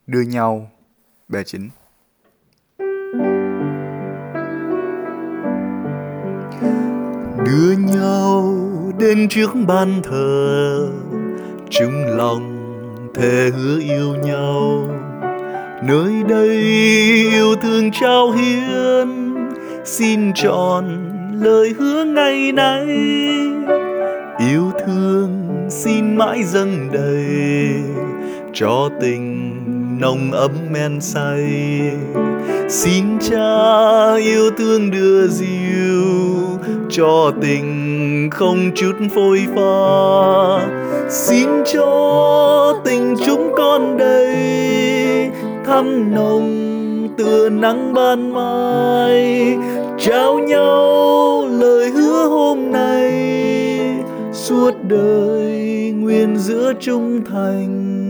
Đưa nhau. Bài 9. Đưa nhau đến trước ban thờ, chung lòng thề hứa yêu nhau. Nơi đây yêu thương trao hiến, xin trọn lời hứa ngày nay. Yêu thương xin mãi dâng đầy, cho tình nồng ấm men say. Xin Cha yêu thương đưa dìu, cho tình không chút phôi pha. Xin cho tình chúng con đây, thắm nồng tựa nắng ban mai. Trao nhau lời hứa hôm nay, suốt đời nguyện giữa trung thành.